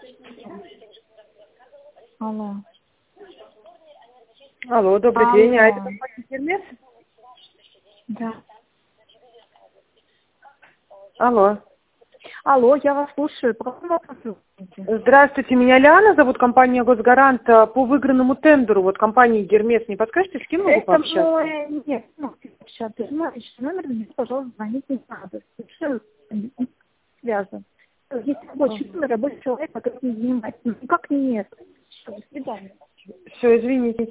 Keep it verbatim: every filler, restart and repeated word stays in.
Алло. Алло, добрый Алло. день. А это компания Гермес? Да. Алло. Алло, я вас слушаю. По какому вопросу? Здравствуйте, меня Лиана зовут, компания Госгарант. По выигранному тендеру, вот компании Гермес, не подскажете, с кем могу Это пообщаться? мой... Нет, ну, сейчас, ну, номер, мне, пожалуйста, звонить не надо. Все связано. Есть рабочий номер, рабочий человек, который не занимается. Ну, как нет? Все, до свидания. Все, извините.